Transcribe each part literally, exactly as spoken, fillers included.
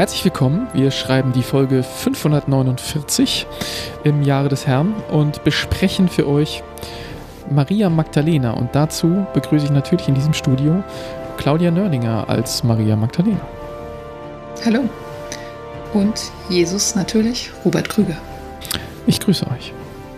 Herzlich willkommen. Wir schreiben die Folge fünfhundertneunundvierzig im Jahre des Herrn und besprechen für euch Maria Magdalena. Und dazu begrüße ich natürlich in diesem Studio Claudia Nörlinger als Maria Magdalena. Hallo. Und Jesus natürlich, Robert Krüger. Ich grüße euch.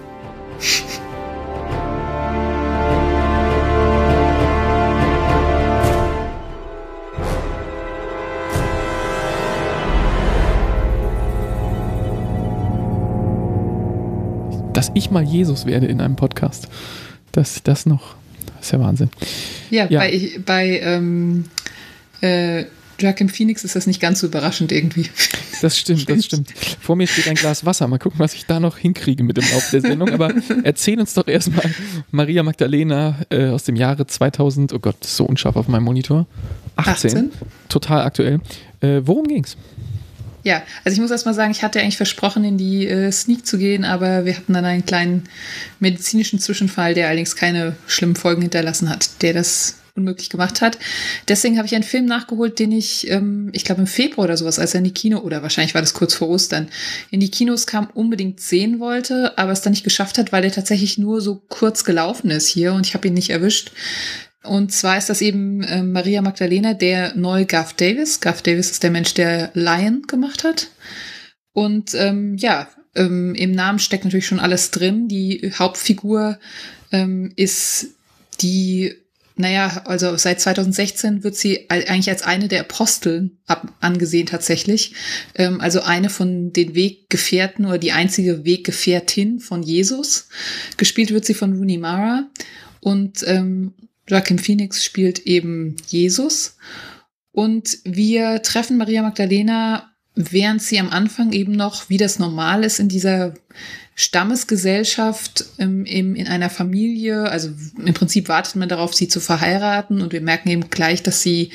Dass ich mal Jesus werde in einem Podcast. Das, das noch, das ist ja Wahnsinn. Ja, ja. bei, bei ähm, äh, Joaquin Phoenix ist das nicht ganz so überraschend irgendwie. Das stimmt, das stimmt. Vor mir steht ein Glas Wasser. Mal gucken, was ich da noch hinkriege mit dem Lauf der Sendung. Aber erzähl uns doch erstmal Maria Magdalena äh, aus dem Jahre zweitausend. Oh Gott, das ist so unscharf auf meinem Monitor. achtzehn. achtzehn. Total aktuell. Äh, worum ging's? Ja, also ich muss erst mal sagen, ich hatte eigentlich versprochen, in die äh, Sneak zu gehen, aber wir hatten dann einen kleinen medizinischen Zwischenfall, der allerdings keine schlimmen Folgen hinterlassen hat, der das unmöglich gemacht hat. Deswegen habe ich einen Film nachgeholt, den ich, ähm, ich glaube im Februar oder sowas, als er in die Kino, oder wahrscheinlich war das kurz vor Ostern, in die Kinos kam, unbedingt sehen wollte, aber es dann nicht geschafft hat, weil der tatsächlich nur so kurz gelaufen ist hier und ich habe ihn nicht erwischt. Und zwar ist das eben äh, Maria Magdalena, der neue Garth Davis. Garth Davis ist der Mensch, der Lion gemacht hat. Und ähm, ja, ähm, im Namen steckt natürlich schon alles drin. Die Hauptfigur ähm, ist die, naja, also seit zweitausendsechzehn wird sie eigentlich als eine der Apostel ab, angesehen tatsächlich. Ähm, also eine von den Weggefährten oder die einzige Weggefährtin von Jesus. Gespielt wird sie von Rooney Mara. Und ähm, Joaquin Phoenix spielt eben Jesus und wir treffen Maria Magdalena, während sie am Anfang eben noch, wie das normal ist in dieser Stammesgesellschaft, im, im, in einer Familie, also im Prinzip wartet man darauf, sie zu verheiraten und wir merken eben gleich, dass sie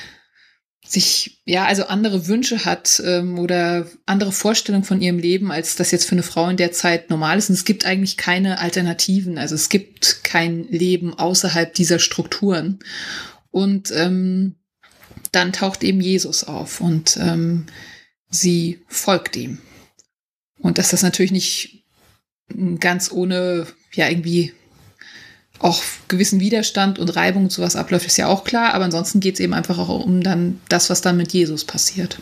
sich, ja, also andere Wünsche hat ähm, oder andere Vorstellungen von ihrem Leben, als das jetzt für eine Frau in der Zeit normal ist. Und es gibt eigentlich keine Alternativen. Also es gibt kein Leben außerhalb dieser Strukturen. Und ähm, dann taucht eben Jesus auf und ähm, sie folgt ihm. Und dass das natürlich nicht ganz ohne, ja, irgendwie auch gewissen Widerstand und Reibung und sowas abläuft, ist ja auch klar. Aber ansonsten geht es eben einfach auch um dann das, was dann mit Jesus passiert.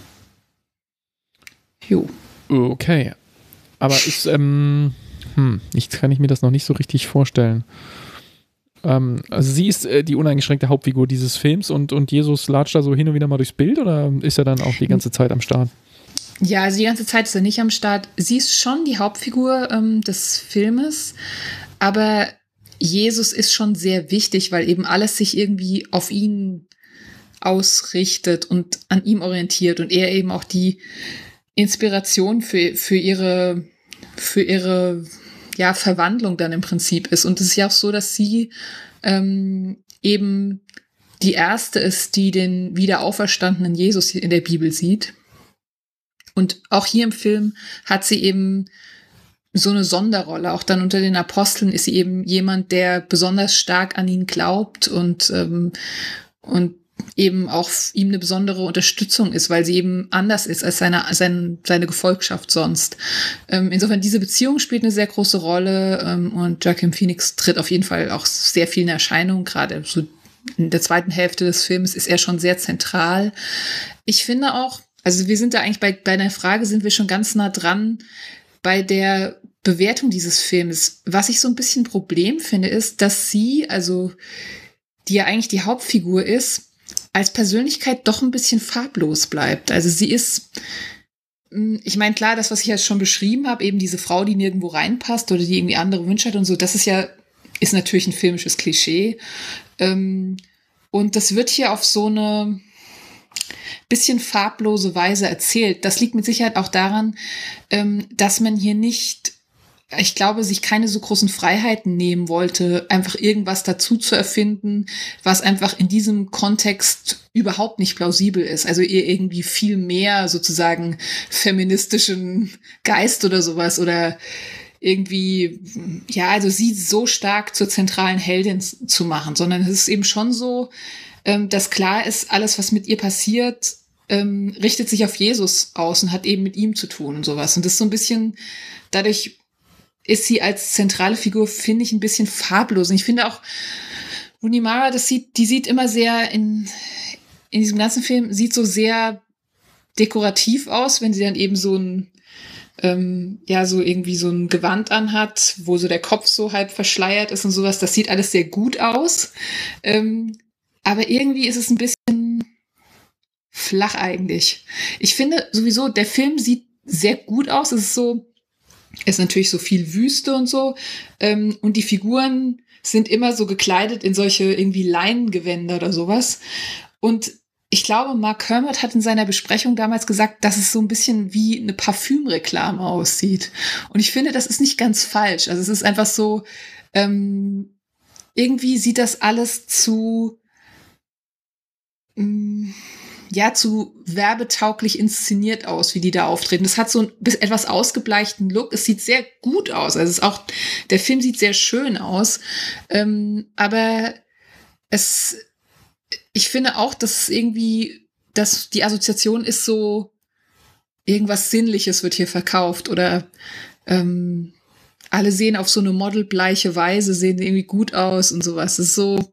Jo. Okay. Aber ist, ähm, hm, ich kann ich mir das noch nicht so richtig vorstellen. Ähm, also sie ist äh, die uneingeschränkte Hauptfigur dieses Films und, und Jesus latscht da so hin und wieder mal durchs Bild oder ist er dann auch die ganze Zeit am Start? Ja, also die ganze Zeit ist er nicht am Start. Sie ist schon die Hauptfigur ähm, des Filmes, aber Jesus ist schon sehr wichtig, weil eben alles sich irgendwie auf ihn ausrichtet und an ihm orientiert und er eben auch die Inspiration für, für ihre, für ihre, ja, Verwandlung dann im Prinzip ist. Und es ist ja auch so, dass sie ähm, eben die erste ist, die den wiederauferstandenen Jesus in der Bibel sieht. Und auch hier im Film hat sie eben so eine Sonderrolle. Auch dann unter den Aposteln ist sie eben jemand, der besonders stark an ihn glaubt und, ähm, und eben auch ihm eine besondere Unterstützung ist, weil sie eben anders ist als seine, seine, seine Gefolgschaft sonst. Ähm, insofern, diese Beziehung spielt eine sehr große Rolle ähm, und Joaquin Phoenix tritt auf jeden Fall auch sehr viel in Erscheinung. Gerade so in der zweiten Hälfte des Films ist er schon sehr zentral. Ich finde auch, also wir sind da eigentlich bei, bei einer Frage, sind wir schon ganz nah dran, bei der Bewertung dieses Films. Was ich so ein bisschen ein Problem finde, ist, dass sie, also die ja eigentlich die Hauptfigur ist, als Persönlichkeit doch ein bisschen farblos bleibt. Also sie ist, ich meine, klar, das, was ich jetzt schon beschrieben habe, eben diese Frau, die nirgendwo reinpasst oder die irgendwie andere Wünsche hat und so, das ist ja, ist natürlich ein filmisches Klischee. Und das wird hier auf so eine bisschen farblose Weise erzählt. Das liegt mit Sicherheit auch daran, ähm, dass man hier nicht, ich glaube, sich keine so großen Freiheiten nehmen wollte, einfach irgendwas dazu zu erfinden, was einfach in diesem Kontext überhaupt nicht plausibel ist. Also ihr irgendwie viel mehr sozusagen feministischen Geist oder sowas oder irgendwie, ja, also sie so stark zur zentralen Heldin zu machen, sondern es ist eben schon so, ähm, dass klar ist, alles, was mit ihr passiert, ähm, richtet sich auf Jesus aus und hat eben mit ihm zu tun und sowas. Und das ist so ein bisschen, dadurch ist sie als zentrale Figur, finde ich, ein bisschen farblos. Und ich finde auch, Rooney Mara, das sieht, die sieht immer sehr in, in diesem ganzen Film, sieht so sehr dekorativ aus, wenn sie dann eben so ein, ähm, ja, so irgendwie so ein Gewand anhat, wo so der Kopf so halb verschleiert ist und sowas. Das sieht alles sehr gut aus. Ähm, aber irgendwie ist es ein bisschen flach eigentlich. Ich finde sowieso, der Film sieht sehr gut aus. Es ist so, es ist natürlich so viel Wüste und so. Ähm, und die Figuren sind immer so gekleidet in solche irgendwie Leinengewänder oder sowas. Und ich glaube, Mark Kermode hat in seiner Besprechung damals gesagt, dass es so ein bisschen wie eine Parfümreklame aussieht. Und ich finde, das ist nicht ganz falsch. Also es ist einfach so, ähm, irgendwie sieht das alles zu, ähm, ja, zu werbetauglich inszeniert aus, wie die da auftreten. Das hat so einen etwas ausgebleichten Look. Es sieht sehr gut aus. Also es ist auch, der Film sieht sehr schön aus. Ähm, aber es, ich finde auch, dass irgendwie, dass die Assoziation ist so, irgendwas Sinnliches wird hier verkauft oder ähm, alle sehen auf so eine modelbleiche Weise, sehen irgendwie gut aus und sowas. Es ist so,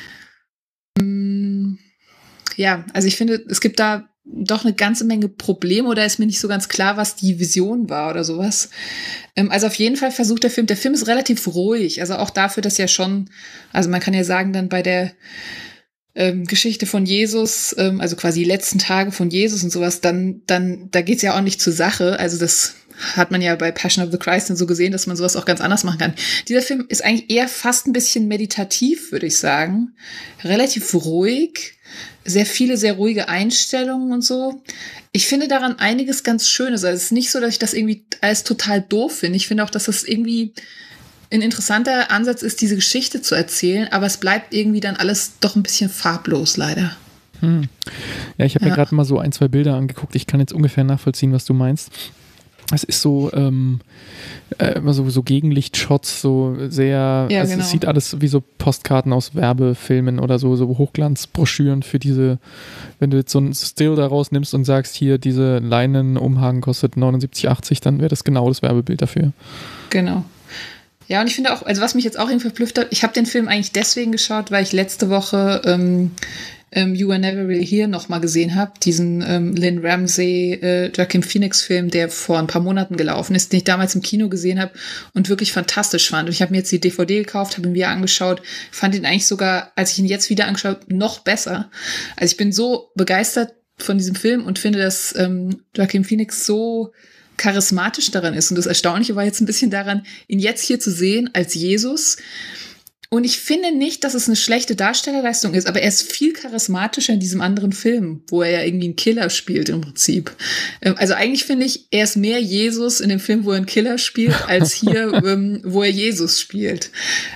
ähm, ja, also ich finde, es gibt da doch eine ganze Menge Probleme oder ist mir nicht so ganz klar, was die Vision war oder sowas. Ähm, also auf jeden Fall versucht der Film, der Film ist relativ ruhig, also auch dafür, dass ja schon, also man kann ja sagen, dann bei der ähm, Geschichte von Jesus, ähm, also quasi die letzten Tage von Jesus und sowas, dann, dann, da geht's ja auch nicht zur Sache, also das hat man ja bei Passion of the Christ dann so gesehen, dass man sowas auch ganz anders machen kann. Dieser Film ist eigentlich eher fast ein bisschen meditativ, würde ich sagen. Relativ ruhig, sehr viele, sehr ruhige Einstellungen und so. Ich finde daran einiges ganz Schönes. Also es ist nicht so, dass ich das irgendwie alles total doof finde. Ich finde auch, dass das irgendwie ein interessanter Ansatz ist, diese Geschichte zu erzählen, aber es bleibt irgendwie dann alles doch ein bisschen farblos, leider. Hm. Ja, ich habe ja. mir gerade mal so ein, zwei Bilder angeguckt. Ich kann jetzt ungefähr nachvollziehen, was du meinst. Es ist so ähm, äh, immer so, so Gegenlichtshots, so sehr, ja, also genau. Es sieht alles wie so Postkarten aus Werbefilmen oder so, so Hochglanzbroschüren für diese, wenn du jetzt so ein Still da rausnimmst und sagst, hier, diese Leinenumhang kostet neunundsiebzig achtzig, dann wäre das genau das Werbebild dafür. Genau. Ja, und ich finde auch, also was mich jetzt auch irgendwie verblüfft hat, ich habe den Film eigentlich deswegen geschaut, weil ich letzte Woche ähm, ähm, You Were Never Really Here nochmal gesehen habe, diesen ähm, Lynn Ramsey, äh, Joaquin Phoenix-Film, der vor ein paar Monaten gelaufen ist, den ich damals im Kino gesehen habe und wirklich fantastisch fand. Und ich habe mir jetzt die D V D gekauft, habe ihn wieder angeschaut, fand ihn eigentlich sogar, als ich ihn jetzt wieder angeschaut, noch besser. Also ich bin so begeistert von diesem Film und finde, dass ähm, Joaquin Phoenix so charismatisch daran ist. Und das Erstaunliche war jetzt ein bisschen daran, ihn jetzt hier zu sehen als Jesus. Und ich finde nicht, dass es eine schlechte Darstellerleistung ist, aber er ist viel charismatischer in diesem anderen Film, wo er ja irgendwie einen Killer spielt im Prinzip. Also eigentlich finde ich, er ist mehr Jesus in dem Film, wo er einen Killer spielt, als hier, wo er Jesus spielt.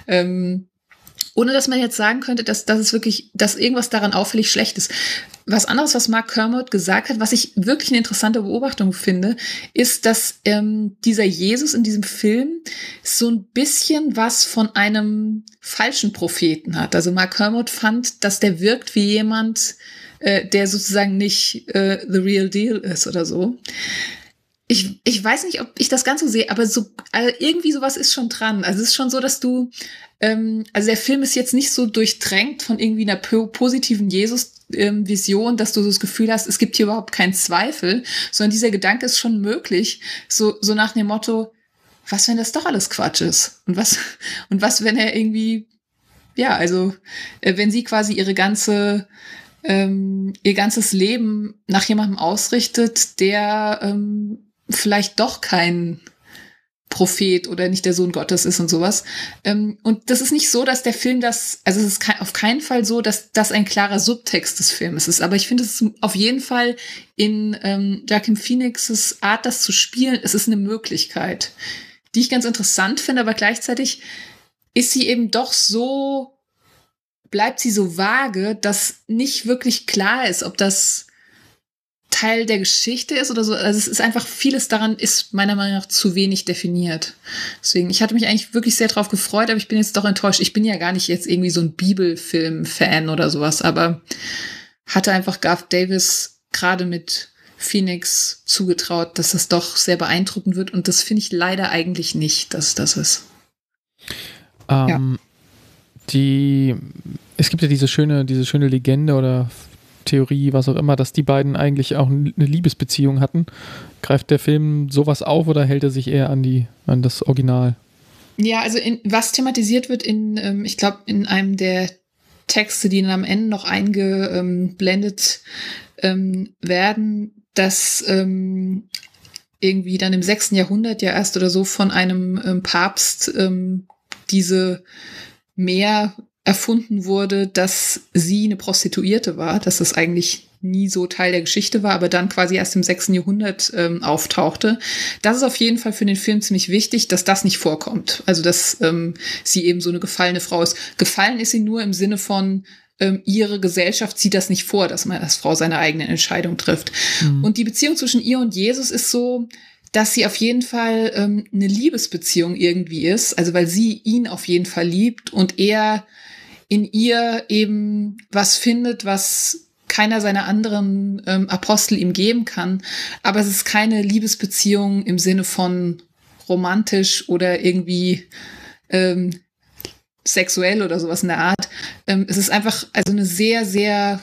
Ohne dass man jetzt sagen könnte, dass, dass es wirklich, dass irgendwas daran auffällig schlecht ist. Was anderes, was Mark Kermode gesagt hat, was ich wirklich eine interessante Beobachtung finde, ist, dass ähm, dieser Jesus in diesem Film so ein bisschen was von einem falschen Propheten hat. Also Mark Kermode fand, dass der wirkt wie jemand, äh, der sozusagen nicht äh, the real deal ist oder so. Ich, ich weiß nicht, ob ich das ganz so sehe, aber so also irgendwie sowas ist schon dran. Also es ist schon so, dass du, ähm, also der Film ist jetzt nicht so durchtränkt von irgendwie einer positiven Jesus-Vision, ähm, dass du so das Gefühl hast, es gibt hier überhaupt keinen Zweifel, sondern dieser Gedanke ist schon möglich, so, so nach dem Motto, was, wenn das doch alles Quatsch ist? Und was, und was, wenn er irgendwie, ja, also, äh, wenn sie quasi ihre ganze, ähm, ihr ganzes Leben nach jemandem ausrichtet, der, ähm, vielleicht doch kein Prophet oder nicht der Sohn Gottes ist und sowas. Ähm, und das ist nicht so, dass der Film das, also es ist ke- auf keinen Fall so, dass das ein klarer Subtext des Films ist. Aber ich finde es auf jeden Fall in ähm, Joaquin Phoenixes Art, das zu spielen, es ist eine Möglichkeit, die ich ganz interessant finde, aber gleichzeitig ist sie eben doch so, bleibt sie so vage, dass nicht wirklich klar ist, ob das Teil der Geschichte ist oder so. Also es ist einfach, vieles daran ist meiner Meinung nach zu wenig definiert. Deswegen, ich hatte mich eigentlich wirklich sehr drauf gefreut, aber ich bin jetzt doch enttäuscht. Ich bin ja gar nicht jetzt irgendwie so ein Bibelfilm-Fan oder sowas, aber hatte einfach Garth Davis gerade mit Phoenix zugetraut, dass das doch sehr beeindruckend wird. Und das finde ich leider eigentlich nicht, dass das ist. Ähm, ja. Die, es gibt ja diese schöne, diese schöne Legende oder Theorie, was auch immer, dass die beiden eigentlich auch eine Liebesbeziehung hatten. Greift der Film sowas auf oder hält er sich eher an die, an das Original? Ja, also in, was thematisiert wird in, ähm, ich glaube, in einem der Texte, die dann am Ende noch eingeblendet ähm, werden, dass ähm, irgendwie dann im sechsten Jahrhundert ja erst oder so von einem ähm, Papst ähm, diese Mehr erfunden wurde, dass sie eine Prostituierte war, dass das eigentlich nie so Teil der Geschichte war, aber dann quasi erst im sechsten Jahrhundert ähm, auftauchte. Das ist auf jeden Fall für den Film ziemlich wichtig, dass das nicht vorkommt. Also, dass ähm, sie eben so eine gefallene Frau ist. Gefallen ist sie nur im Sinne von, ähm, ihre Gesellschaft sieht das nicht vor, dass man als Frau seine eigene Entscheidung trifft. Mhm. Und die Beziehung zwischen ihr und Jesus ist so, dass sie auf jeden Fall ähm, eine Liebesbeziehung irgendwie ist, also weil sie ihn auf jeden Fall liebt und er in ihr eben was findet, was keiner seiner anderen ähm, Apostel ihm geben kann. Aber es ist keine Liebesbeziehung im Sinne von romantisch oder irgendwie ähm, sexuell oder sowas in der Art. Ähm, es ist einfach also eine sehr, sehr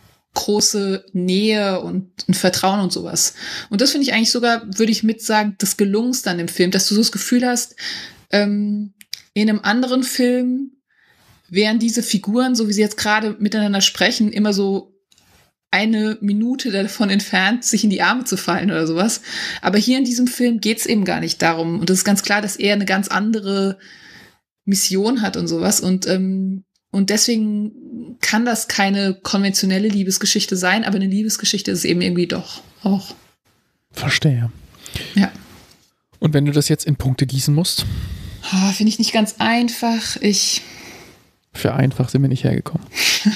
große Nähe und ein Vertrauen und sowas. Und das finde ich eigentlich sogar, würde ich mit sagen, das Gelungenste an dem Film, dass du so das Gefühl hast, ähm, in einem anderen Film wären diese Figuren, so wie sie jetzt gerade miteinander sprechen, immer so eine Minute davon entfernt, sich in die Arme zu fallen oder sowas. Aber hier in diesem Film geht es eben gar nicht darum. Und es ist ganz klar, dass er eine ganz andere Mission hat und sowas. Und, ähm, und deswegen kann das keine konventionelle Liebesgeschichte sein, aber eine Liebesgeschichte ist es eben irgendwie doch auch. Verstehe. Ja. Und wenn du das jetzt in Punkte gießen musst? Oh, finde ich nicht ganz einfach. Ich Für einfach sind wir nicht hergekommen.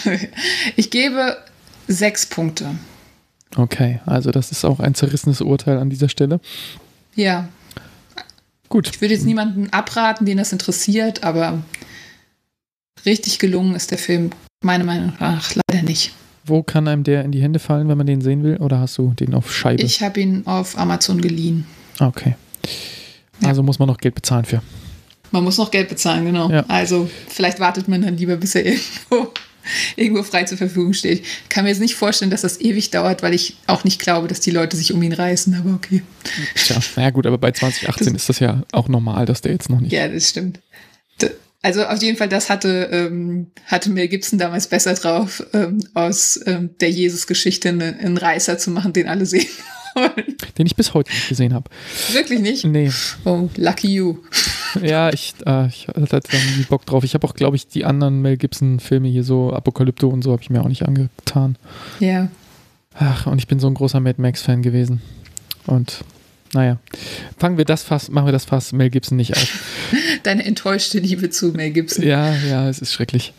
Ich gebe sechs Punkte. Okay, also das ist auch ein zerrissenes Urteil an dieser Stelle. Ja. Gut. Ich würde jetzt niemanden abraten, den das interessiert, aber richtig gelungen ist der Film meiner Meinung nach leider nicht. Wo kann einem der in die Hände fallen, wenn man den sehen will? Oder hast du den auf Scheibe? Ich habe ihn auf Amazon geliehen. Okay. Also ja. Muss man noch Geld bezahlen für. Man muss noch Geld bezahlen, genau. Ja. Also vielleicht wartet man dann lieber, bis er irgendwo, irgendwo frei zur Verfügung steht. Ich kann mir jetzt nicht vorstellen, dass das ewig dauert, weil ich auch nicht glaube, dass die Leute sich um ihn reißen, aber okay. Tja, naja gut, aber bei zwanzig achtzehn das, ist das ja auch normal, dass der jetzt noch nicht... Ja, das stimmt. Also auf jeden Fall, das hatte, ähm, hatte Mel Gibson damals besser drauf, ähm, aus ähm, der Jesus-Geschichte einen, einen Reißer zu machen, den alle sehen wollen. Den ich bis heute nicht gesehen habe. Wirklich nicht? Nee. Oh, lucky you. Ja, ich, äh, ich hatte da nie Bock drauf. Ich habe auch, glaube ich, die anderen Mel Gibson-Filme hier, so Apokalypto und so, habe ich mir auch nicht angetan. Ja. Ach, und ich bin so ein großer Mad Max-Fan gewesen. Und naja, fangen wir das Fass, machen wir das Fass Mel Gibson nicht auf. Deine enttäuschte Liebe zu Mel Gibson. Ja, ja, es ist schrecklich.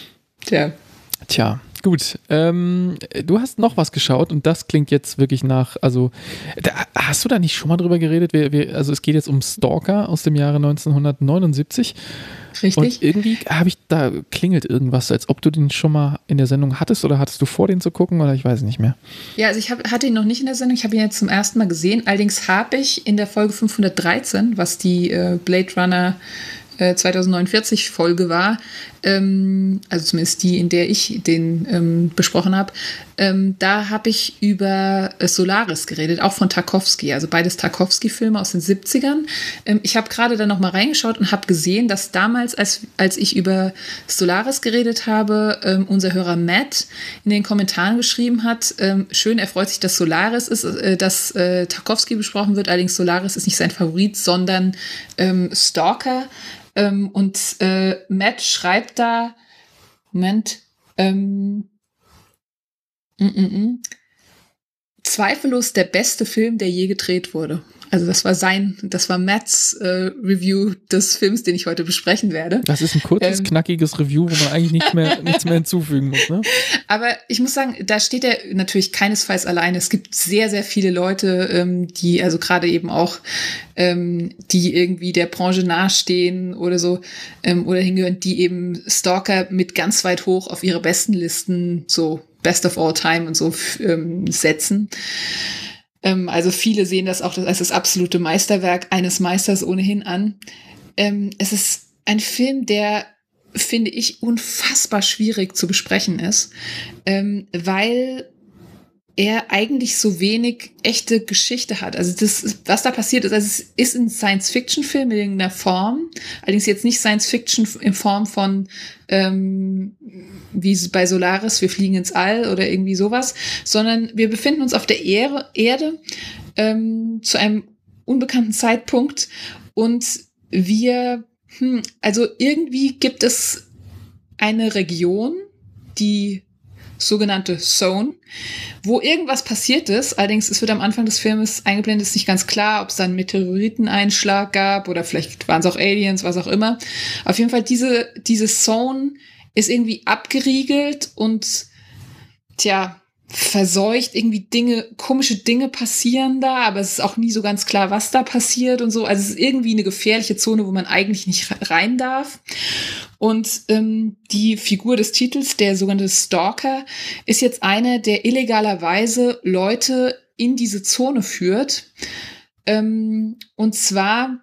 Tja. Tja, gut. Ähm, du hast noch was geschaut und das klingt jetzt wirklich nach, also, da, hast du da nicht schon mal drüber geredet? Wir, wir, also es geht jetzt um Stalker aus dem Jahre neunzehnhundertneunundsiebzig. Richtig. Und irgendwie habe ich, da klingelt irgendwas, als ob du den schon mal in der Sendung hattest oder hattest du vor, den zu gucken oder ich weiß nicht mehr. Ja, also ich hab, hatte ihn noch nicht in der Sendung, ich habe ihn jetzt zum ersten Mal gesehen. Allerdings habe ich in der Folge fünfhundertdreizehn, was die äh, Blade Runner äh, zweitausendneunundvierzig Folge war, ähm, also zumindest die, in der ich den ähm, besprochen habe, ähm, da habe ich über äh, Solaris geredet, auch von Tarkovsky, also beides Tarkovsky-Filme aus den siebzigern. Ähm, ich habe gerade da noch mal reingeschaut und habe gesehen, dass damals, als, als ich über Solaris geredet habe, ähm, unser Hörer Matt in den Kommentaren geschrieben hat, ähm, schön, er freut sich, dass Solaris ist, äh, dass äh, Tarkovsky besprochen wird, allerdings Solaris ist nicht sein Favorit, sondern ähm, Stalker. Ähm, und äh, Matt schreibt da, Moment, ähm, mm, mm, mm, zweifellos der beste Film, der je gedreht wurde. Also das war sein, das war Matts äh, Review des Films, den ich heute besprechen werde. Das ist ein kurzes, ähm, knackiges Review, wo man eigentlich nicht mehr, nichts mehr hinzufügen muss, ne? Aber ich muss sagen, da steht er natürlich keinesfalls alleine. Es gibt sehr, sehr viele Leute, ähm, die, also gerade eben auch, ähm, die irgendwie der Branche nahestehen oder so, ähm, oder hingehören, die eben Stalker mit ganz weit hoch auf ihre besten Listen so Best of All Time und so ähm, setzen. Ähm, also viele sehen das auch als das absolute Meisterwerk eines Meisters ohnehin an. Ähm, es ist ein Film, der, finde ich, unfassbar schwierig zu besprechen ist, ähm, weil er eigentlich so wenig echte Geschichte hat. Also das, was da passiert ist, also es ist ein Science-Fiction-Film in irgendeiner Form, allerdings jetzt nicht Science-Fiction in Form von ähm, wie bei Solaris, wir fliegen ins All oder irgendwie sowas, sondern wir befinden uns auf der Erde, Erde ähm, zu einem unbekannten Zeitpunkt und wir, hm, also irgendwie gibt es eine Region, die sogenannte Zone, wo irgendwas passiert ist. Allerdings, es wird am Anfang des Filmes eingeblendet, ist nicht ganz klar, ob es da einen Meteoriteneinschlag gab oder vielleicht waren es auch Aliens, was auch immer. Auf jeden Fall, diese, diese Zone ist irgendwie abgeriegelt und, tja, verseucht, irgendwie Dinge, komische Dinge passieren da, aber es ist auch nie so ganz klar, was da passiert und so. Also es ist irgendwie eine gefährliche Zone, wo man eigentlich nicht rein darf. Und ähm, die Figur des Titels, der sogenannte Stalker, ist jetzt einer, der illegalerweise Leute in diese Zone führt. Ähm, und zwar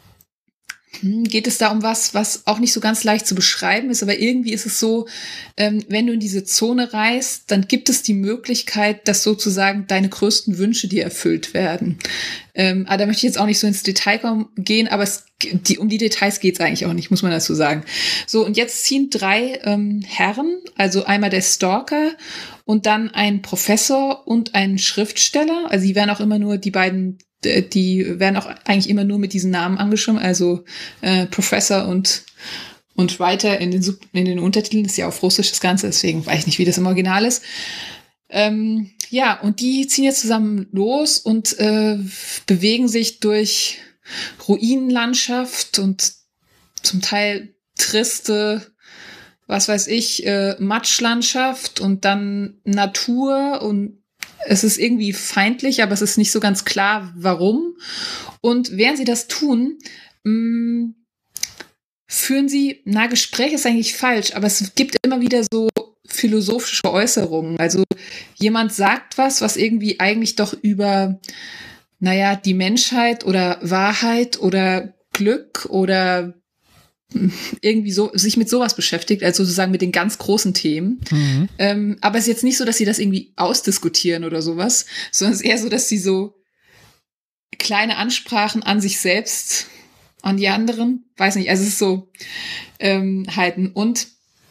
geht es da um was, was auch nicht so ganz leicht zu beschreiben ist, aber irgendwie ist es so, ähm, wenn du in diese Zone reist, dann gibt es die Möglichkeit, dass sozusagen deine größten Wünsche dir erfüllt werden. Ähm, aber da möchte ich jetzt auch nicht so ins Detail kommen, gehen, aber es, die, um die Details geht es eigentlich auch nicht, muss man dazu sagen. So, und jetzt ziehen drei ähm, Herren, also einmal der Stalker und dann ein Professor und ein Schriftsteller, also die werden auch immer nur die beiden die werden auch eigentlich immer nur mit diesen Namen angeschrieben, also äh, Professor und und Writer in den, Sub- in den Untertiteln, ist ja auf Russisch das Ganze, deswegen weiß ich nicht, wie das im Original ist. Ähm, ja, und die ziehen jetzt zusammen los und äh, bewegen sich durch Ruinenlandschaft und zum Teil triste, was weiß ich, äh, Matschlandschaft und dann Natur und es ist irgendwie feindlich, aber es ist nicht so ganz klar, warum. Und während sie das tun, mh, führen sie, na, Gespräch ist eigentlich falsch, aber es gibt immer wieder so philosophische Äußerungen. Also jemand sagt was, was irgendwie eigentlich doch über, naja, die Menschheit oder Wahrheit oder Glück oder irgendwie so sich mit sowas beschäftigt, also sozusagen mit den ganz großen Themen. Mhm. Ähm, aber es ist jetzt nicht so, dass sie das irgendwie ausdiskutieren oder sowas, sondern es ist eher so, dass sie so kleine Ansprachen an sich selbst, an die anderen, weiß nicht, also es ist so ähm, halten. Und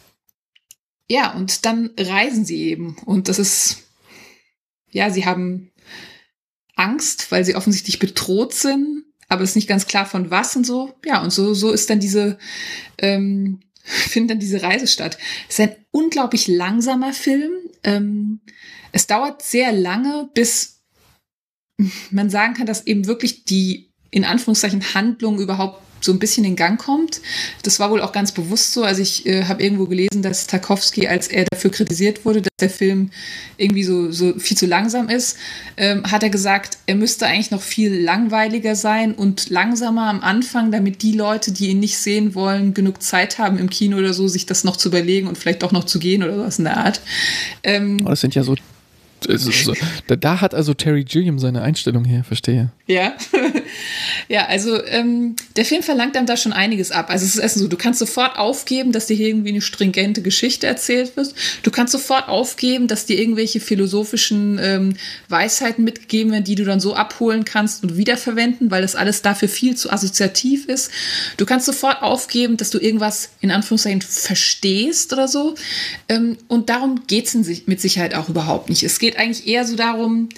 ja, und dann reisen sie eben. Und das ist, ja, sie haben Angst, weil sie offensichtlich bedroht sind, aber es ist nicht ganz klar von was und so. Ja, und so, so ist dann diese, ähm, findet dann diese Reise statt. Es ist ein unglaublich langsamer Film. Ähm, es dauert sehr lange, bis man sagen kann, dass eben wirklich die, in Anführungszeichen, Handlung überhaupt so ein bisschen in Gang kommt. Das war wohl auch ganz bewusst so. Also ich äh, habe irgendwo gelesen, dass Tarkovsky, als er dafür kritisiert wurde, dass der Film irgendwie so, so viel zu langsam ist, ähm, hat er gesagt, er müsste eigentlich noch viel langweiliger sein und langsamer am Anfang, damit die Leute, die ihn nicht sehen wollen, genug Zeit haben im Kino oder so, sich das noch zu überlegen und vielleicht auch noch zu gehen oder was in der Art. Ähm, oh, das sind ja so So, so. Da, da hat also Terry Gilliam seine Einstellung her, verstehe. Ja, ja, also ähm, der Film verlangt einem da schon einiges ab. Also es ist erstens so, du kannst sofort aufgeben, dass dir hier irgendwie eine stringente Geschichte erzählt wird. Du kannst sofort aufgeben, dass dir irgendwelche philosophischen ähm, Weisheiten mitgegeben werden, die du dann so abholen kannst und wiederverwenden, weil das alles dafür viel zu assoziativ ist. Du kannst sofort aufgeben, dass du irgendwas in Anführungszeichen verstehst oder so. Ähm, und darum geht's in sich, mit Sicherheit auch überhaupt nicht. Es geht eigentlich eher so darum,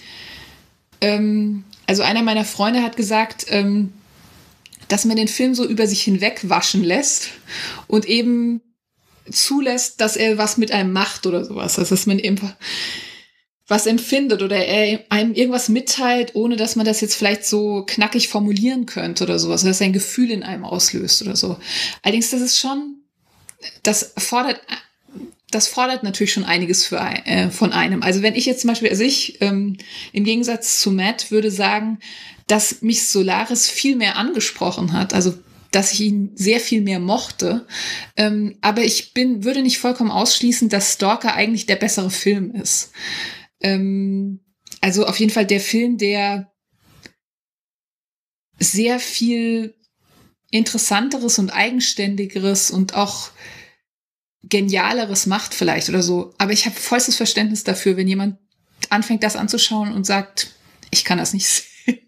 ähm, also einer meiner Freunde hat gesagt, ähm, dass man den Film so über sich hinweg waschen lässt und eben zulässt, dass er was mit einem macht oder sowas. Also dass man eben was empfindet oder er einem irgendwas mitteilt, ohne dass man das jetzt vielleicht so knackig formulieren könnte oder sowas. Dass er ein Gefühl in einem auslöst oder so. Allerdings, das ist schon, das fordert Das fordert natürlich schon einiges für, äh, von einem. Also wenn ich jetzt zum Beispiel, also ich ähm, im Gegensatz zu Matt würde sagen, dass mich Solaris viel mehr angesprochen hat. Also dass ich ihn sehr viel mehr mochte. Ähm, aber ich bin, würde nicht vollkommen ausschließen, dass Stalker eigentlich der bessere Film ist. Ähm, also auf jeden Fall der Film, der sehr viel Interessanteres und Eigenständigeres und auch Genialeres macht vielleicht oder so. Aber ich habe vollstes Verständnis dafür, wenn jemand anfängt, das anzuschauen und sagt, ich kann das nicht sehen.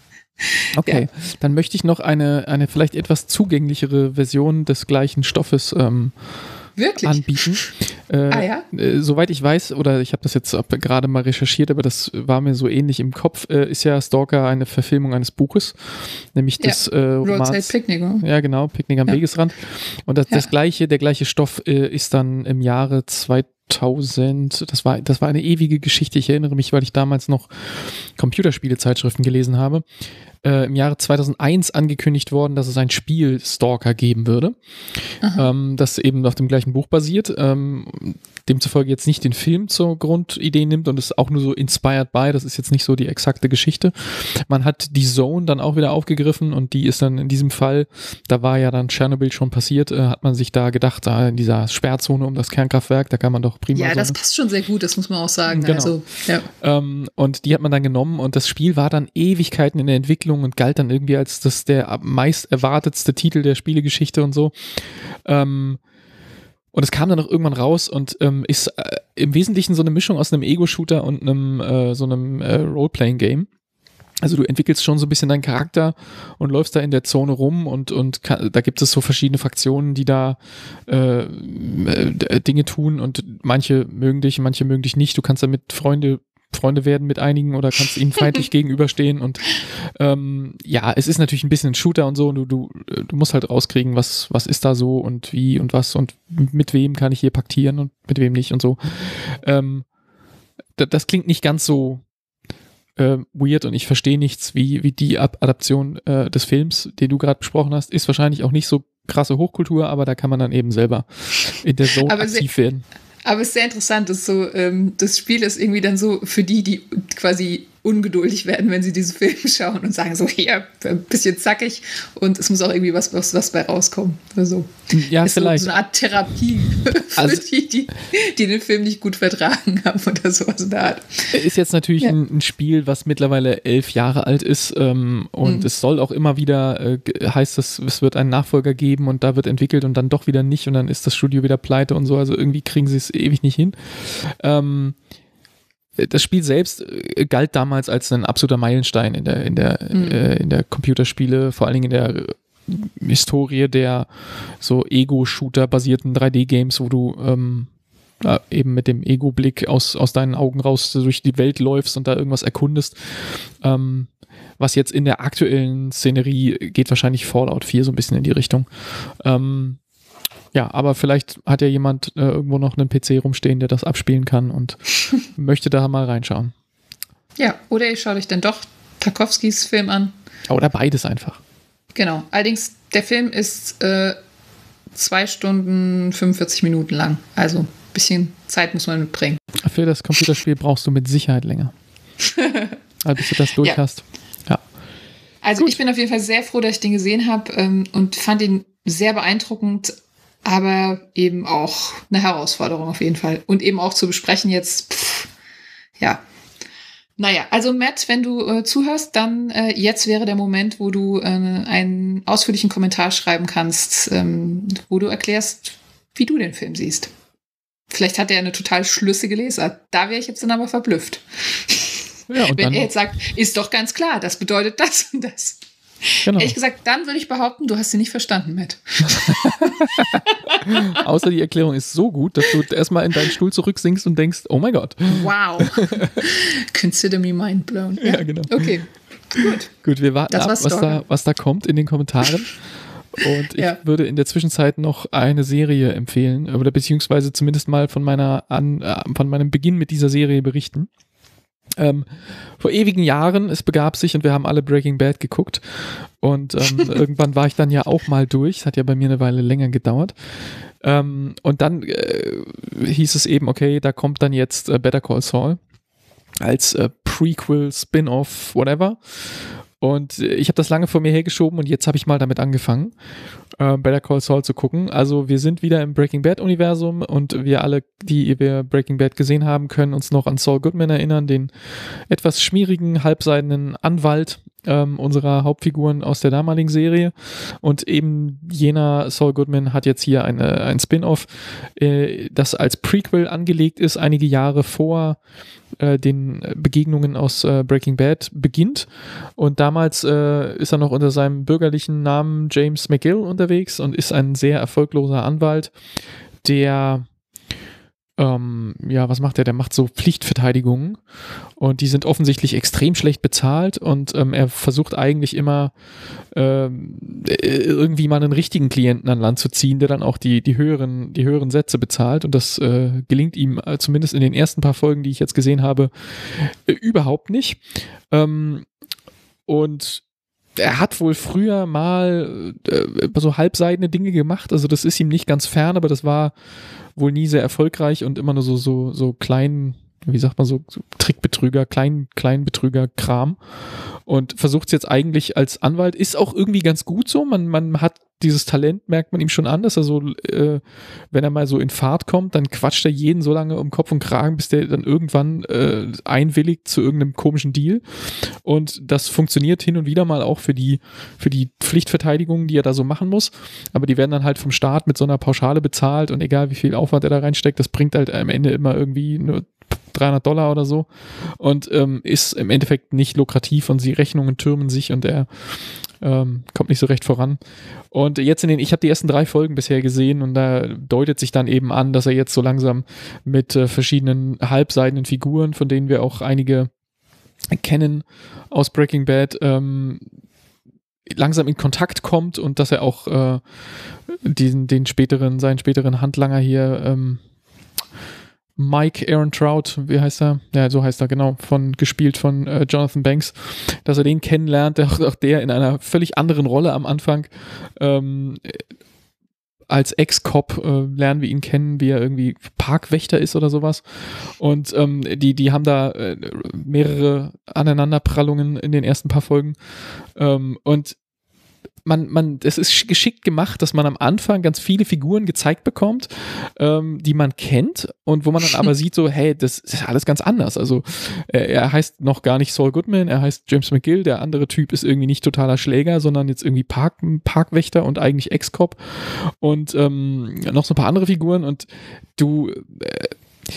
Okay, Ja. Dann möchte ich noch eine, eine vielleicht etwas zugänglichere Version des gleichen Stoffes ähm, Wirklich? anbieten. Äh, ah ja? äh, soweit ich weiß, oder ich habe das jetzt gerade mal recherchiert, aber das war mir so ähnlich im Kopf, äh, ist ja Stalker eine Verfilmung eines Buches, nämlich des ja. äh, Romans. Roadside Picnic. Oder? Ja, genau, Picknick am ja. Wegesrand. Und das, ja. das gleiche, der gleiche Stoff äh, ist dann im Jahre zweitausend, das war, das war eine ewige Geschichte, ich erinnere mich, weil ich damals noch Computerspiele-Zeitschriften gelesen habe, äh, im Jahre zweitausendeins angekündigt worden, dass es ein Spiel Stalker geben würde, ähm, das eben auf dem gleichen Buch basiert, ähm, demzufolge jetzt nicht den Film zur Grundidee nimmt und es auch nur so inspired by, das ist jetzt nicht so die exakte Geschichte. Man hat die Zone dann auch wieder aufgegriffen und die ist dann in diesem Fall, da war ja dann Tschernobyl schon passiert, äh, hat man sich da gedacht, da in dieser Sperrzone um das Kernkraftwerk, da kann man doch prima... Ja, das so passt schon sehr gut, das muss man auch sagen. Genau. Also, ja. ähm, und die hat man dann genommen und das Spiel war dann Ewigkeiten in der Entwicklung und galt dann irgendwie als das der meist erwartetste Titel der Spielegeschichte und so. Ähm, und es kam dann auch irgendwann raus und ähm, ist äh, im Wesentlichen so eine Mischung aus einem Ego-Shooter und einem äh, so einem äh, Role-Playing-Game. Also du entwickelst schon so ein bisschen deinen Charakter und läufst da in der Zone rum und, und kann, da gibt es so verschiedene Fraktionen, die da äh, äh, Dinge tun und manche mögen dich, manche mögen dich nicht. Du kannst damit Freunde Freunde werden mit einigen oder kannst ihnen feindlich gegenüberstehen und ähm, ja, es ist natürlich ein bisschen ein Shooter und so und du, du, du musst halt rauskriegen, was, was ist da so und wie und was und mit wem kann ich hier paktieren und mit wem nicht und so. Ähm, das, das klingt nicht ganz so äh, weird und ich verstehe nichts, wie, wie die Ab- Adaption äh, des Films, den du gerade besprochen hast, ist wahrscheinlich auch nicht so krasse Hochkultur, aber da kann man dann eben selber in der Zone Aber aktiv sie- werden. Aber es ist sehr interessant, dass so, ähm, das Spiel ist irgendwie dann so für die, die quasi ungeduldig werden, wenn sie diesen Film schauen und sagen so, hier, ein bisschen zackig und es muss auch irgendwie was, was, was bei rauskommen. Also, Ja, ist vielleicht. So, so eine Art Therapie für Also- die, die, die den Film nicht gut vertragen haben oder sowas in der Art. Ist jetzt natürlich Ja. ein, ein Spiel, was mittlerweile elf Jahre alt ist ähm, und Mhm. es soll auch immer wieder, äh, ge- heißt es, es wird einen Nachfolger geben und da wird entwickelt und dann doch wieder nicht und dann ist das Studio wieder pleite und so, also irgendwie kriegen sie es ewig nicht hin. Ähm, das Spiel selbst äh, galt damals als ein absoluter Meilenstein in der, in der, Mhm. äh, in der Computerspiele, vor allen Dingen in der äh, Historie der so Ego-Shooter-basierten drei D-Games, wo du ähm, äh, eben mit dem Ego-Blick aus, aus deinen Augen raus durch die Welt läufst und da irgendwas erkundest. Ähm, was jetzt in der aktuellen Szenerie geht wahrscheinlich Fallout vier so ein bisschen in die Richtung. Ähm, ja, aber vielleicht hat ja jemand äh, irgendwo noch einen P C rumstehen, der das abspielen kann und möchte da mal reinschauen. Ja, oder ihr schaut euch dann doch Tarkovskis Film an. Oder beides einfach. Genau. Allerdings, der Film ist äh, zwei Stunden fünfundvierzig Minuten lang. Also ein bisschen Zeit muss man mitbringen. Für das Computerspiel brauchst du mit Sicherheit länger. Also bis du das durch Ja. hast. Ja. Also ich bin auf jeden Fall sehr froh, dass ich den gesehen habe ähm, und fand ihn sehr beeindruckend, aber eben auch eine Herausforderung auf jeden Fall. Und eben auch zu besprechen jetzt, pff, ja. Naja, also Matt, wenn du äh, zuhörst, dann äh, jetzt wäre der Moment, wo du äh, einen ausführlichen Kommentar schreiben kannst, ähm, wo du erklärst, wie du den Film siehst. Vielleicht hat er eine total schlüssige Lesart. Da wäre ich jetzt dann aber verblüfft. Ja, und Wenn dann, er jetzt sagt, ist doch ganz klar, das bedeutet das und das. genau. Ehrlich gesagt, dann würde ich behaupten, du hast sie nicht verstanden, Matt. Außer die Erklärung ist so gut, dass du erstmal in deinen Stuhl zurücksinkst und denkst, oh mein Gott. Wow. Consider me mind blown. Ja, genau. Okay, gut. Gut, wir warten Das ab, war's was doch. da, was da kommt in den Kommentaren. Und ich Ja. würde in der Zwischenzeit noch eine Serie empfehlen, oder beziehungsweise zumindest mal von meiner an, äh, von meinem Beginn mit dieser Serie berichten. Ähm, vor ewigen Jahren, es begab sich und wir haben alle Breaking Bad geguckt und ähm, irgendwann war ich dann ja auch mal durch, es hat ja bei mir eine Weile länger gedauert ähm, und dann äh, hieß es eben, okay, da kommt dann jetzt äh, Better Call Saul als äh, Prequel, Spin-Off, whatever Und ich habe das lange vor mir hergeschoben und jetzt habe ich mal damit angefangen, äh, Better Call Saul zu gucken. Also wir sind wieder im Breaking Bad Universum und wir alle, die wir Breaking Bad gesehen haben, können uns noch an Saul Goodman erinnern, den etwas schmierigen, halbseidenen Anwalt ähm, unserer Hauptfiguren aus der damaligen Serie. Und eben jener Saul Goodman hat jetzt hier eine, ein Spin-off, äh, das als Prequel angelegt ist, einige Jahre vor äh, den Begegnungen aus äh, Breaking Bad beginnt. Und damals äh, ist er noch unter seinem bürgerlichen Namen James McGill unterwegs und ist ein sehr erfolgloser Anwalt, der ähm, ja, was macht er? Der macht so Pflichtverteidigungen und die sind offensichtlich extrem schlecht bezahlt und ähm, er versucht eigentlich immer ähm, irgendwie mal einen richtigen Klienten an Land zu ziehen, der dann auch die, die, höheren, die höheren Sätze bezahlt und das äh, gelingt ihm äh, zumindest in den ersten paar Folgen, die ich jetzt gesehen habe, äh, überhaupt nicht. Ähm, und er hat wohl früher mal äh, so halbseidene Dinge gemacht, also das ist ihm nicht ganz fern, aber das war wohl nie sehr erfolgreich und immer nur so, so, so klein, wie sagt man so, so Trickbetrüger, klein, Kleinbetrüger-Kram und versucht es jetzt eigentlich als Anwalt, ist auch irgendwie ganz gut so, man, man hat dieses Talent, merkt man ihm schon an, dass er so, äh, wenn er mal so in Fahrt kommt, dann quatscht er jeden so lange um Kopf und Kragen, bis der dann irgendwann äh, einwilligt zu irgendeinem komischen Deal. Und das funktioniert hin und wieder mal auch für die, für die Pflichtverteidigungen, die er da so machen muss. Aber die werden dann halt vom Staat mit so einer Pauschale bezahlt und egal wie viel Aufwand er da reinsteckt, das bringt halt am Ende immer irgendwie nur dreihundert Dollar oder so und ähm, ist im Endeffekt nicht lukrativ und die Rechnungen türmen sich und er ähm, kommt nicht so recht voran. Und jetzt in den, ich habe die ersten drei Folgen bisher gesehen und da deutet sich dann eben an, dass er jetzt so langsam mit äh, verschiedenen halbseidenen Figuren, von denen wir auch einige kennen aus Breaking Bad, ähm, langsam in Kontakt kommt und dass er auch äh, diesen, den späteren, seinen späteren Handlanger hier, ähm, Mike Aaron Trout, wie heißt er? Ja, so heißt er, genau, von, gespielt von äh, Jonathan Banks, dass er den kennenlernt, auch, auch der in einer völlig anderen Rolle am Anfang ähm, als Ex-Cop äh, lernen wir ihn kennen, wie er irgendwie Parkwächter ist oder sowas und ähm, die, die haben da äh, mehrere Aneinanderprallungen in den ersten paar Folgen ähm, und Man, man, es ist geschickt gemacht, dass man am Anfang ganz viele Figuren gezeigt bekommt, ähm, die man kennt und wo man dann aber sieht so, hey, das ist alles ganz anders. Also äh, er heißt noch gar nicht Saul Goodman, er heißt James McGill, der andere Typ ist irgendwie nicht totaler Schläger, sondern jetzt irgendwie Park, Parkwächter und eigentlich Ex-Cop und ähm, noch so ein paar andere Figuren und du äh,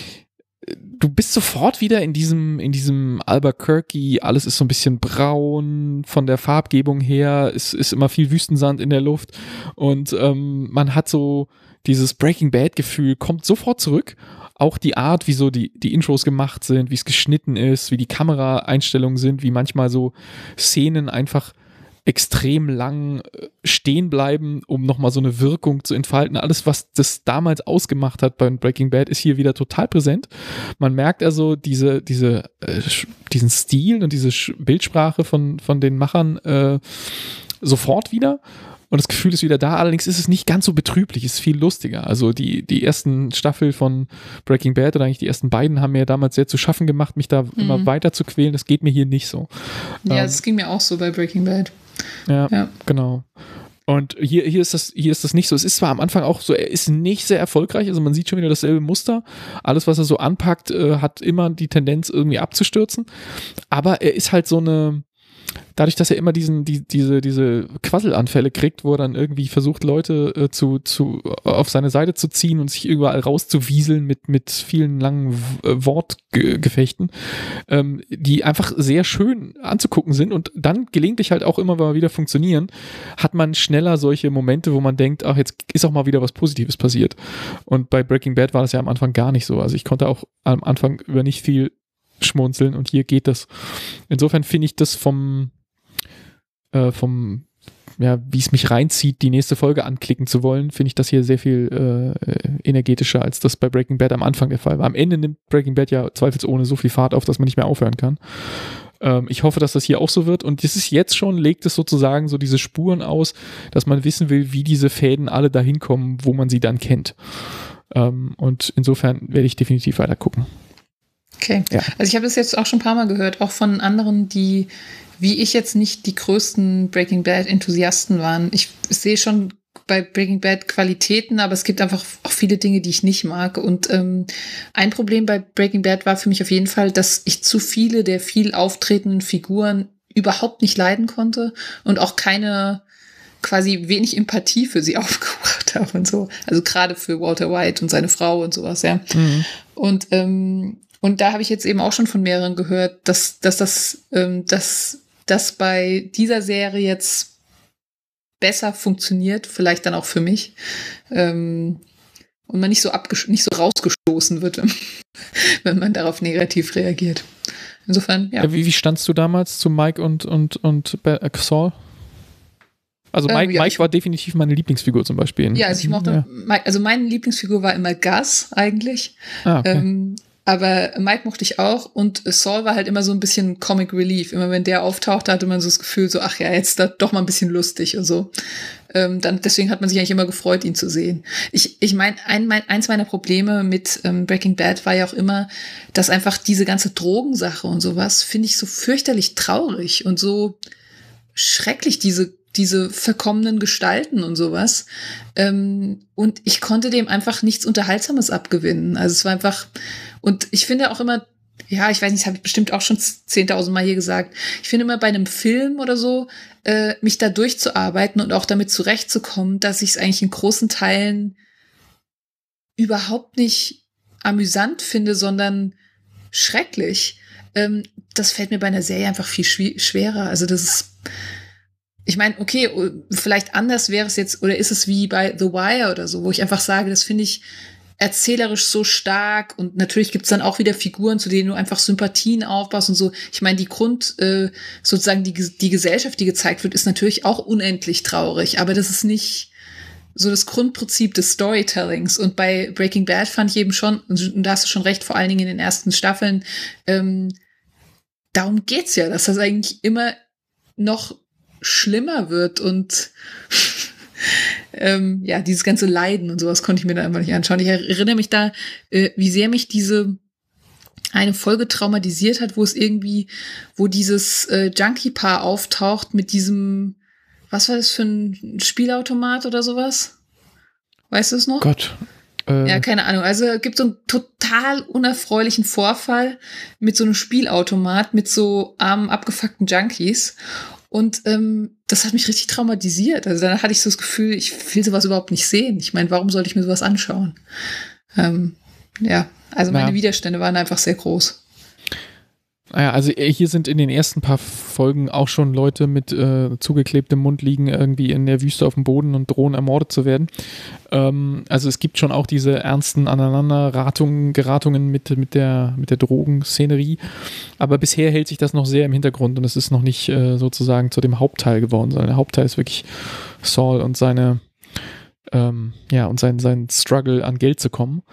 du bist sofort wieder in diesem, in diesem Albuquerque, alles ist so ein bisschen braun von der Farbgebung her, es ist immer viel Wüstensand in der Luft und ähm, man hat so dieses Breaking Bad Gefühl, kommt sofort zurück. Auch die Art, wie so die, die Intros gemacht sind, wie es geschnitten ist, wie die Kameraeinstellungen sind, wie manchmal so Szenen einfach extrem lang stehen bleiben, um nochmal so eine Wirkung zu entfalten. Alles, was das damals ausgemacht hat bei Breaking Bad, ist hier wieder total präsent. Man merkt also diese, diese, äh, diesen Stil und diese Bildsprache von, von den Machern äh, sofort wieder. Und das Gefühl ist wieder da, allerdings ist es nicht ganz so betrüblich, es ist viel lustiger. Also die, die ersten Staffel von Breaking Bad oder eigentlich die ersten beiden haben mir damals sehr zu schaffen gemacht, mich da mhm. immer weiter zu quälen. Das geht mir hier nicht so. Ja, ähm, das ging mir auch so bei Breaking Bad. Ja, ja. Genau. Und hier, hier, ist das, hier ist das nicht so. Es ist zwar am Anfang auch so, er ist nicht sehr erfolgreich, also man sieht schon wieder dasselbe Muster. Alles, was er so anpackt, äh, hat immer die Tendenz, irgendwie abzustürzen. Aber er ist halt so eine, dadurch, dass er immer diesen, die, diese, diese Quasselanfälle kriegt, wo er dann irgendwie versucht, Leute äh, zu, zu, auf seine Seite zu ziehen und sich überall rauszuwieseln mit, mit vielen langen w- Wortgefechten, ähm, die einfach sehr schön anzugucken sind und dann gelegentlich halt auch immer mal wieder funktionieren, hat man schneller solche Momente, wo man denkt, ach, jetzt ist auch mal wieder was Positives passiert. Und bei Breaking Bad war das ja am Anfang gar nicht so. Also ich konnte auch am Anfang über nicht viel schmunzeln und hier geht das. Insofern finde ich das vom äh, vom ja, wie es mich reinzieht, die nächste Folge anklicken zu wollen, finde ich das hier sehr viel äh, energetischer, als das bei Breaking Bad am Anfang der Fall war. Am Ende nimmt Breaking Bad ja zweifelsohne so viel Fahrt auf, dass man nicht mehr aufhören kann. Ähm, ich hoffe, dass das hier auch so wird und das ist jetzt schon, legt es sozusagen so diese Spuren aus, dass man wissen will, wie diese Fäden alle dahin kommen, wo man sie dann kennt. Ähm, und insofern werde ich definitiv weiter gucken. Okay, ja. Also ich habe das jetzt auch schon ein paar Mal gehört, auch von anderen, die wie ich jetzt nicht die größten Breaking Bad-Enthusiasten waren. Ich sehe schon bei Breaking Bad Qualitäten, aber es gibt einfach auch viele Dinge, die ich nicht mag. Und ähm, ein Problem bei Breaking Bad war für mich auf jeden Fall, dass ich zu viele der viel auftretenden Figuren überhaupt nicht leiden konnte und auch keine, quasi wenig Empathie für sie aufgebracht habe und so. Also gerade für Walter White und seine Frau und sowas, ja. Mhm. Und ähm, und da habe ich jetzt eben auch schon von mehreren gehört, dass, dass das, ähm, dass, dass bei dieser Serie jetzt besser funktioniert, vielleicht dann auch für mich, ähm, und man nicht so abges- nicht so rausgestoßen wird, wenn, wenn man darauf negativ reagiert. Insofern, ja. ja wie, wie standst du damals zu Mike und, und, und Saul? Also Mike, ähm, ja, Mike war definitiv meine Lieblingsfigur zum Beispiel. Ja, also ich mochte, ja. Mike, also meine Lieblingsfigur war immer Gus eigentlich. Ah, okay. Ähm, aber Mike mochte ich auch und Saul war halt immer so ein bisschen Comic Relief. Immer wenn der auftauchte, hatte man so das Gefühl, so ach ja, jetzt da doch mal ein bisschen lustig und so. Ähm, dann, deswegen hat man sich eigentlich immer gefreut, ihn zu sehen. Ich, ich meine, ein, mein, eins meiner Probleme mit ähm, Breaking Bad war ja auch immer, dass einfach diese ganze Drogensache und sowas finde ich so fürchterlich traurig und so schrecklich, diese diese verkommenen Gestalten und sowas. Ähm, und ich konnte dem einfach nichts Unterhaltsames abgewinnen. Also es war einfach, und ich finde auch immer, ja, ich weiß nicht, das habe ich bestimmt auch schon zehntausend Mal hier gesagt, ich finde immer bei einem Film oder so, äh, mich da durchzuarbeiten und auch damit zurechtzukommen, dass ich es eigentlich in großen Teilen überhaupt nicht amüsant finde, sondern schrecklich. Ähm, das fällt mir bei einer Serie einfach viel schw- schwerer. Also das ist, ich meine, okay, vielleicht anders wäre es jetzt, oder ist es wie bei The Wire oder so, wo ich einfach sage, das finde ich erzählerisch so stark und natürlich gibt's dann auch wieder Figuren, zu denen du einfach Sympathien aufbaust und so. Ich meine, die Grund, äh, sozusagen die, die Gesellschaft, die gezeigt wird, ist natürlich auch unendlich traurig, aber das ist nicht so das Grundprinzip des Storytellings. Und bei Breaking Bad fand ich eben schon, und da hast du schon recht, vor allen Dingen in den ersten Staffeln, ähm, darum geht's ja, dass das eigentlich immer noch schlimmer wird und ähm, ja, dieses ganze Leiden und sowas konnte ich mir da einfach nicht anschauen. Ich erinnere mich da, äh, wie sehr mich diese eine Folge traumatisiert hat, wo es irgendwie, wo dieses äh, Junkie-Paar auftaucht mit diesem, was war das für ein Spielautomat oder sowas? Weißt du es noch? Gott. Äh ja, keine Ahnung. Also es gibt so einen total unerfreulichen Vorfall mit so einem Spielautomat, mit so armen, abgefuckten Junkies. Und ähm, das hat mich richtig traumatisiert. Also dann hatte ich so das Gefühl, ich will sowas überhaupt nicht sehen. Ich meine, warum sollte ich mir sowas anschauen? Ähm, ja, also meine ja. Widerstände waren einfach sehr groß. Naja, also hier sind in den ersten paar Folgen auch schon Leute mit äh, zugeklebtem Mund liegen irgendwie in der Wüste auf dem Boden und drohen ermordet zu werden. Ähm, also es gibt schon auch diese ernsten Aneinanderratungen, Geratungen mit, mit der, mit der Drogenszenerie. Aber bisher hält sich das noch sehr im Hintergrund und es ist noch nicht äh, sozusagen zu dem Hauptteil geworden, sondern der Hauptteil ist wirklich Saul und seine, ähm, ja, und sein, sein Struggle an Geld zu kommen.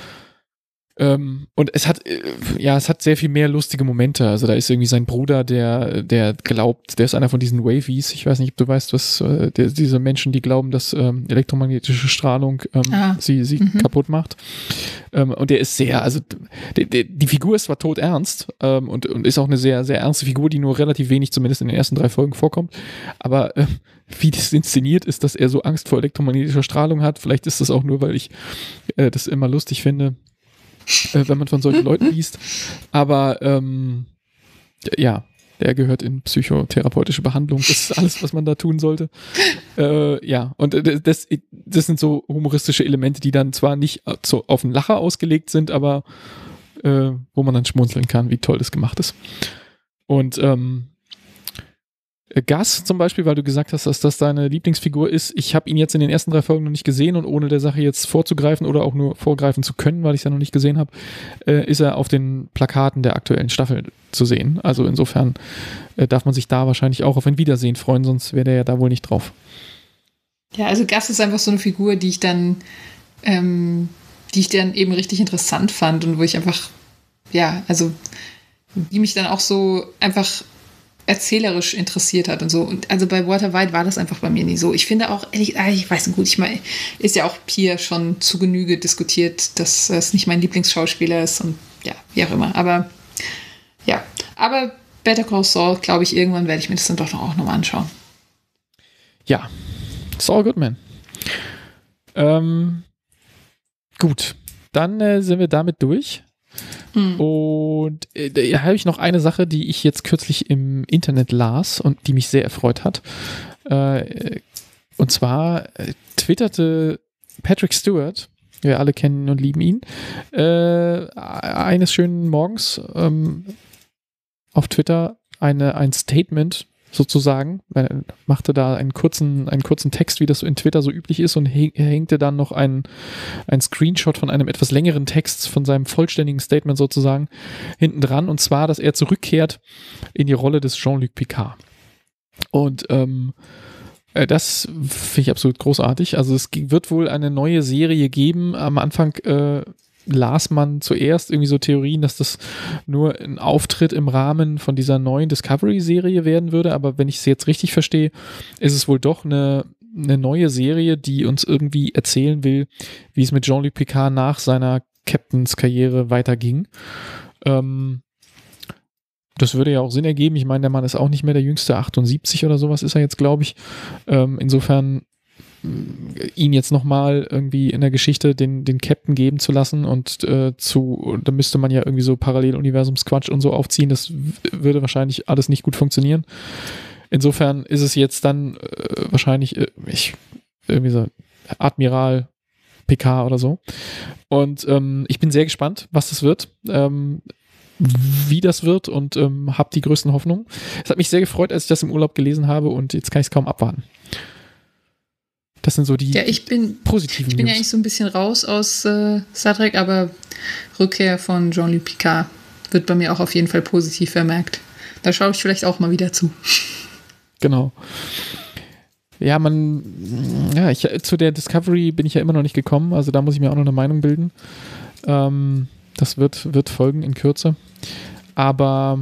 Ähm, und es hat, äh, ja, es hat sehr viel mehr lustige Momente. Also da ist irgendwie sein Bruder, der, der glaubt, der ist einer von diesen Wavies. Ich weiß nicht, ob du weißt, was, äh, der, diese Menschen, die glauben, dass ähm, elektromagnetische Strahlung ähm, ah. sie, sie mhm. kaputt macht. Ähm, und der ist sehr, also der, der, die Figur ist zwar todernst ähm, und, und ist auch eine sehr, sehr ernste Figur, die nur relativ wenig, zumindest in den ersten drei Folgen vorkommt. Aber äh, wie das inszeniert ist, dass er so Angst vor elektromagnetischer Strahlung hat. Vielleicht ist das auch nur, weil ich äh, das immer lustig finde, Äh, wenn man von solchen Leuten liest. Aber ähm, ja, der gehört in psychotherapeutische Behandlung. Das ist alles, was man da tun sollte. Äh, ja, und das, das sind so humoristische Elemente, die dann zwar nicht so auf den Lacher ausgelegt sind, aber äh, wo man dann schmunzeln kann, wie toll das gemacht ist. Und ähm, Gus zum Beispiel, weil du gesagt hast, dass das deine Lieblingsfigur ist. Ich habe ihn jetzt in den ersten drei Folgen noch nicht gesehen und ohne der Sache jetzt vorzugreifen oder auch nur vorgreifen zu können, weil ich es ja noch nicht gesehen habe, äh, ist er auf den Plakaten der aktuellen Staffel zu sehen. Also insofern äh, darf man sich da wahrscheinlich auch auf ein Wiedersehen freuen, sonst wäre der ja da wohl nicht drauf. Ja, also Gus ist einfach so eine Figur, die ich dann, ähm, die ich dann eben richtig interessant fand und wo ich einfach, ja, also die mich dann auch so einfach erzählerisch interessiert hat und so. Und also bei Walter White war das einfach bei mir nie so. Ich finde auch, ehrlich, ich weiß nicht gut, ich meine, ist ja auch hier schon zu Genüge diskutiert, dass es nicht mein Lieblingsschauspieler ist und ja, wie auch immer. Aber ja, aber Better Call Saul, glaube ich, irgendwann werde ich mir das dann doch noch auch nochmal anschauen. Ja, Saul Goodman. Ähm, gut, dann äh, sind wir damit durch. Mhm. Und äh, da habe ich noch eine Sache, die ich jetzt kürzlich im Internet las und die mich sehr erfreut hat. Äh, und zwar äh, twitterte Patrick Stewart, wir alle kennen und lieben ihn, äh, eines schönen Morgens ähm, auf Twitter eine, ein Statement sozusagen. Er machte da einen kurzen, einen kurzen Text, wie das so in Twitter so üblich ist, und hängte dann noch ein, ein Screenshot von einem etwas längeren Text, von seinem vollständigen Statement sozusagen, hinten dran. Und zwar, dass er zurückkehrt in die Rolle des Jean-Luc Picard. Und ähm, das finde ich absolut großartig. Also es wird wohl eine neue Serie geben. Am Anfang äh, las man zuerst irgendwie so Theorien, dass das nur ein Auftritt im Rahmen von dieser neuen Discovery-Serie werden würde. Aber wenn ich es jetzt richtig verstehe, ist es wohl doch eine, eine neue Serie, die uns irgendwie erzählen will, wie es mit Jean-Luc Picard nach seiner Captains-Karriere weiterging. Ähm, Das würde ja auch Sinn ergeben. Ich meine, der Mann ist auch nicht mehr der Jüngste, achtundsiebzig oder sowas ist er jetzt, glaube ich. Ähm, insofern ihn jetzt nochmal irgendwie in der Geschichte den, den Captain geben zu lassen und äh, zu, da müsste man ja irgendwie so Paralleluniversumsquatsch und so aufziehen. Das w- würde wahrscheinlich alles nicht gut funktionieren. Insofern ist es jetzt dann äh, wahrscheinlich äh, ich, irgendwie so Admiral Picard oder so. Und ähm, ich bin sehr gespannt, was das wird. Ähm, wie das wird und ähm, habe die größten Hoffnungen. Es hat mich sehr gefreut, als ich das im Urlaub gelesen habe und jetzt kann ich es kaum abwarten. Das sind so die ja, ich bin, positiven Ich bin News. ja eigentlich so ein bisschen raus aus äh, Star Trek, aber Rückkehr von Jean-Luc Picard wird bei mir auch auf jeden Fall positiv vermerkt. Da schaue ich vielleicht auch mal wieder zu. Genau. Ja, man, ja, ich, zu der Discovery bin ich ja immer noch nicht gekommen, also da muss ich mir auch noch eine Meinung bilden. Ähm, das wird, wird folgen in Kürze. Aber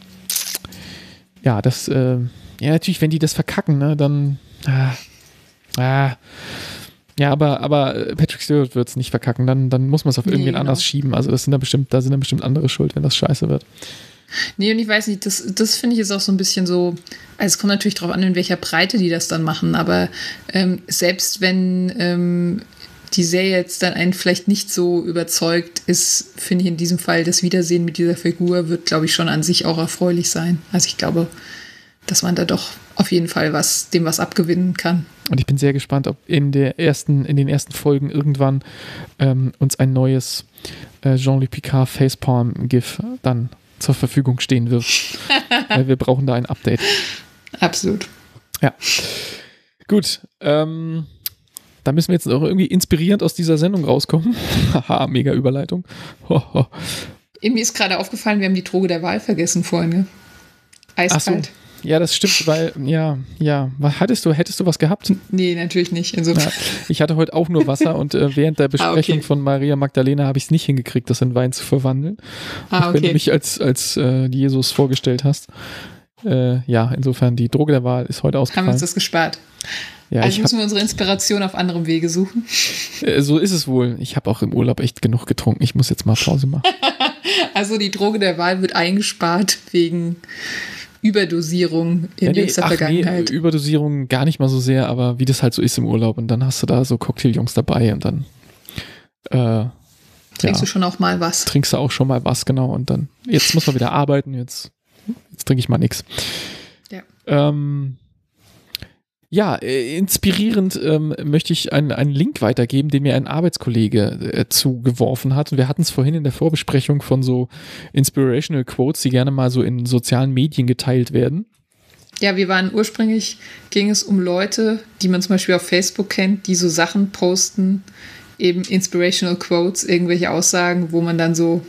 ja, das, äh, ja, natürlich, wenn die das verkacken, ne, dann, ah, ah, ja, aber, aber Patrick Stewart wird es nicht verkacken, dann, dann muss man es auf irgendwen nee, genau. anders schieben. Also das sind da bestimmt, da sind dann bestimmt andere schuld, wenn das scheiße wird. Nee, und ich weiß nicht, das, das finde ich jetzt auch so ein bisschen so, also es kommt natürlich darauf an, in welcher Breite die das dann machen, aber ähm, selbst wenn ähm, die Serie jetzt dann einen vielleicht nicht so überzeugt ist, finde ich in diesem Fall, das Wiedersehen mit dieser Figur wird, glaube ich, schon an sich auch erfreulich sein. Also ich glaube, dass man da doch auf jeden Fall was, dem was abgewinnen kann. Und ich bin sehr gespannt, ob in der ersten, in den ersten Folgen irgendwann ähm, uns ein neues äh, Jean-Luc Picard Facepalm-GIF dann zur Verfügung stehen wird. Weil wir brauchen da ein Update. Absolut. Ja. Gut. Ähm, da müssen wir jetzt auch irgendwie inspirierend aus dieser Sendung rauskommen. Haha, mega Überleitung. Ho, ho. Mir ist gerade aufgefallen, wir haben die Droge der Wahl vergessen vorhin. Ne? Eiskalt. Ach so. Ja, das stimmt, weil, ja, ja. Hattest du, hättest du was gehabt? Nee, natürlich nicht. Insofern. Ja, ich hatte heute auch nur Wasser und äh, während der Besprechung ah, okay. von Maria Magdalena habe ich es nicht hingekriegt, das in Wein zu verwandeln. Ah, okay. Wenn du mich als, als äh, Jesus vorgestellt hast. Äh, ja, insofern, die Droge der Wahl ist heute ausgefallen. Haben wir uns das gespart. Ja, also müssen hab, wir unsere Inspiration auf anderem Wege suchen. Äh, so ist es wohl. Ich habe auch im Urlaub echt genug getrunken. Ich muss jetzt mal Pause machen. Also die Droge der Wahl wird eingespart wegen Überdosierung in ja, nee, jüngster Vergangenheit. Nee, Überdosierung gar nicht mal so sehr, aber wie das halt so ist im Urlaub und dann hast du da so Cocktailjungs dabei und dann äh, trinkst ja, du schon auch mal was. Trinkst du auch schon mal was, genau. Und dann, jetzt muss man wieder arbeiten, jetzt, jetzt trinke ich mal nichts. Ja. Ähm, Ja, äh, inspirierend ähm, möchte ich einen, einen Link weitergeben, den mir ein Arbeitskollege äh, zugeworfen hat. Und wir hatten es vorhin in der Vorbesprechung von so Inspirational Quotes, die gerne mal so in sozialen Medien geteilt werden. Ja, wir waren ursprünglich, ging es um Leute, die man zum Beispiel auf Facebook kennt, die so Sachen posten, eben Inspirational Quotes, irgendwelche Aussagen, wo man dann so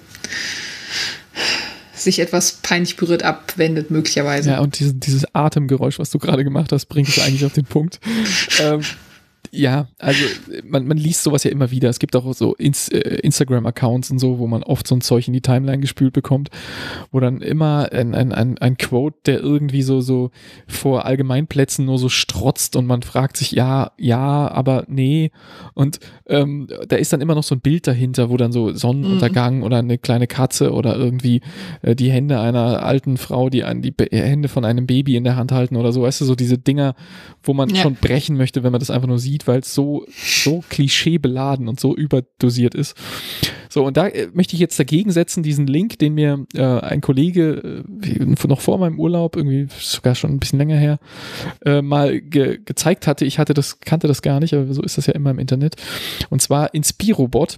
sich etwas peinlich berührt abwendet, möglicherweise. Ja, und diese, dieses Atemgeräusch, was du gerade gemacht hast, bringt es eigentlich auf den Punkt. ähm, Ja, also man, man liest sowas ja immer wieder. Es gibt auch so Ins, äh, Instagram-Accounts und so, wo man oft so ein Zeug in die Timeline gespült bekommt, wo dann immer ein, ein, ein, ein Quote, der irgendwie so, so vor Allgemeinplätzen nur so strotzt und man fragt sich, ja, ja, aber nee. Und ähm, da ist dann immer noch so ein Bild dahinter, wo dann so Sonnenuntergang mhm. oder eine kleine Katze oder irgendwie äh, die Hände einer alten Frau, die an die Be- Hände von einem Baby in der Hand halten oder so. Weißt du, so diese Dinger, wo man ja. schon brechen möchte, wenn man das einfach nur sieht, weil es so, so klischeebeladen und so überdosiert ist. So, und da äh, möchte ich jetzt dagegen setzen, diesen Link, den mir äh, ein Kollege äh, noch vor meinem Urlaub, irgendwie sogar schon ein bisschen länger her, äh, mal ge- gezeigt hatte. Ich hatte das, kannte das gar nicht, aber so ist das ja immer im Internet. Und zwar Inspirobot.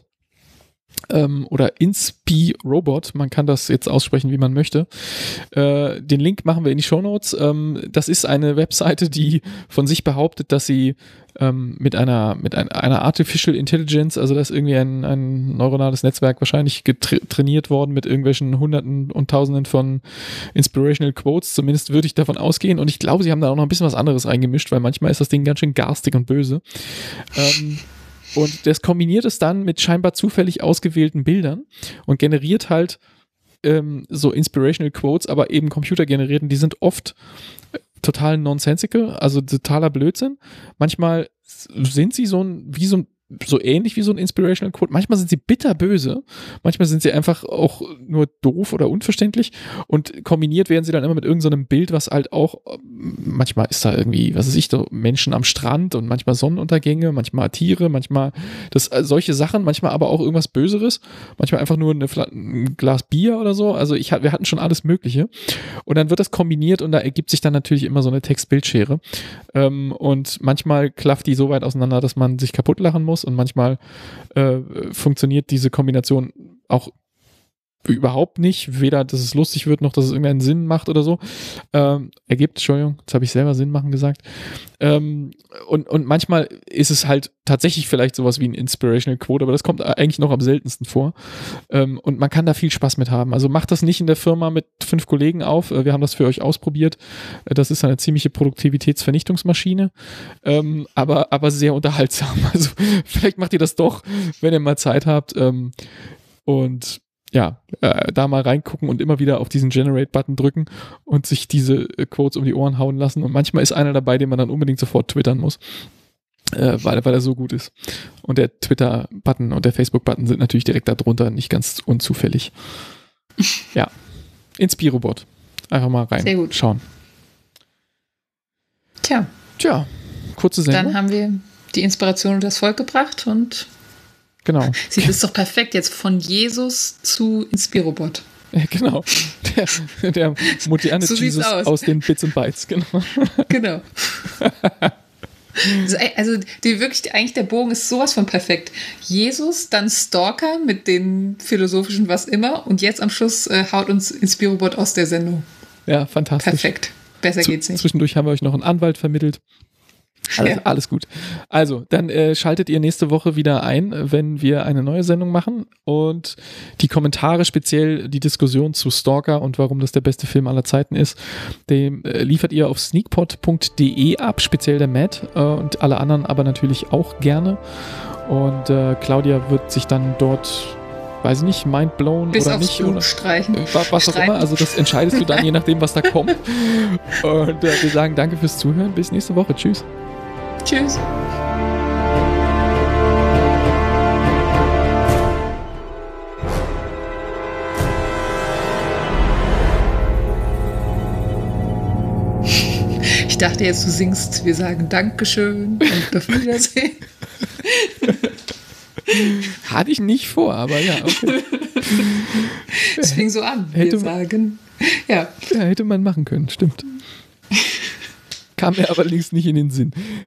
Ähm, oder Inspirobot, man kann das jetzt aussprechen, wie man möchte. Äh, den Link machen wir in die Shownotes. Ähm, das ist eine Webseite, die von sich behauptet, dass sie ähm, mit einer mit ein, einer Artificial Intelligence, also da ist irgendwie ein, ein neuronales Netzwerk wahrscheinlich getra- trainiert worden mit irgendwelchen Hunderten und Tausenden von Inspirational Quotes, zumindest würde ich davon ausgehen. Und ich glaube, sie haben da auch noch ein bisschen was anderes reingemischt, weil manchmal ist das Ding ganz schön garstig und böse. Ähm, Und das kombiniert es dann mit scheinbar zufällig ausgewählten Bildern und generiert halt ähm, so Inspirational Quotes, aber eben computergenerierten, die sind oft total nonsensical, also totaler Blödsinn. Manchmal sind sie so ein, wie so ein so ähnlich wie so ein Inspirational Quote. Manchmal sind sie bitterböse, manchmal sind sie einfach auch nur doof oder unverständlich und kombiniert werden sie dann immer mit irgendeinem so Bild, was halt auch, manchmal ist da irgendwie, was weiß ich, so Menschen am Strand und manchmal Sonnenuntergänge, manchmal Tiere, manchmal das, solche Sachen, manchmal aber auch irgendwas Böseres, manchmal einfach nur eine, ein Glas Bier oder so. Also ich, wir hatten schon alles Mögliche und dann wird das kombiniert und da ergibt sich dann natürlich immer so eine Text-Bild-Schere ähm, und manchmal klafft die so weit auseinander, dass man sich kaputt lachen muss. Und manchmal äh, funktioniert diese Kombination auch überhaupt nicht, weder, dass es lustig wird, noch, dass es irgendeinen Sinn macht oder so. Ähm, ergibt, Entschuldigung, jetzt habe ich selber Sinn machen gesagt. Ähm, und, und manchmal ist es halt tatsächlich vielleicht sowas wie ein Inspirational Quote, aber das kommt eigentlich noch am seltensten vor. Ähm, und man kann da viel Spaß mit haben. Also macht das nicht in der Firma mit fünf Kollegen auf. Wir haben das für euch ausprobiert. Das ist eine ziemliche Produktivitätsvernichtungsmaschine, ähm, aber, aber sehr unterhaltsam. Also vielleicht macht ihr das doch, wenn ihr mal Zeit habt. Ähm, und ja, äh, da mal reingucken und immer wieder auf diesen Generate-Button drücken und sich diese äh, Quotes um die Ohren hauen lassen. Und manchmal ist einer dabei, den man dann unbedingt sofort twittern muss, äh, weil, weil er so gut ist. Und der Twitter-Button und der Facebook-Button sind natürlich direkt darunter, nicht ganz unzufällig. Ja, Inspirobot. Einfach mal reinschauen. Tja. Tja, kurze Sendung. Dann haben wir die Inspiration und das Volk gebracht und genau. Sie ist doch perfekt jetzt von Jesus zu Inspirobot. Ja, genau. Der, der moderne so Jesus aus. aus den Bits und Bytes, genau. Genau. Also, also die wirklich, eigentlich der Bogen ist sowas von perfekt. Jesus, dann Stalker mit den philosophischen was immer und jetzt am Schluss äh, haut uns Inspirobot aus der Sendung. Ja, fantastisch. Perfekt. Besser Zu, geht's nicht. Zwischendurch haben wir euch noch einen Anwalt vermittelt. Alles, ja. alles gut. Also, dann äh, schaltet ihr nächste Woche wieder ein, wenn wir eine neue Sendung machen und die Kommentare, speziell die Diskussion zu Stalker und warum das der beste Film aller Zeiten ist, dem äh, liefert ihr auf sneakpot punkt de ab, speziell der Matt äh, und alle anderen aber natürlich auch gerne. Und äh, Claudia wird sich dann dort, weiß ich nicht, mindblown bis oder aufs nicht. Blut Oder streichen. Äh, was auch Streiten. immer, also das entscheidest du dann, je nachdem, was da kommt. Und äh, wir sagen danke fürs Zuhören. Bis nächste Woche. Tschüss. Tschüss. Ich dachte jetzt, du singst, wir sagen Dankeschön und auf Wiedersehen. Hatte ich nicht vor, aber ja, okay. Es fing so an, wir hätte sagen. Ja. Ja, hätte man machen können, stimmt. Kam mir aber links nicht in den Sinn.